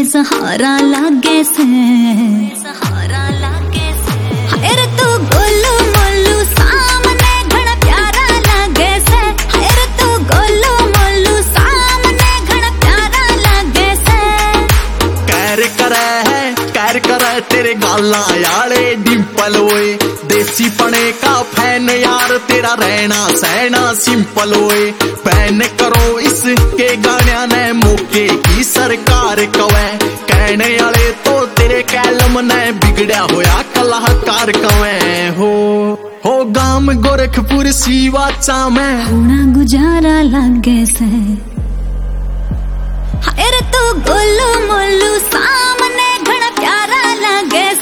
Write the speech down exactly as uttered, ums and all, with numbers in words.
सहारा लागे से सहारा लागे से हाय रे तू गोलू मोलू सामने घना प्यारा लागे से हाय रे तू गोलू मोलू सामने घना प्यारा लागे से कैर करे है कैर करे तेरे गाला यारे डिंपल ओए देसी पने का फैन यार तेरा रहना सहना सिंपल ओए फैन करो इसके गाने ने मौके की सरकार कवे कहने वाले तो तेरे कैलम ने बिगड़ा होया कलाकार कवे हो हो गाम गोरखपुर सीवाचा में होना गुजारा लागे से हाय रे तू गोलू मोलू सामने घना प्यारा लागे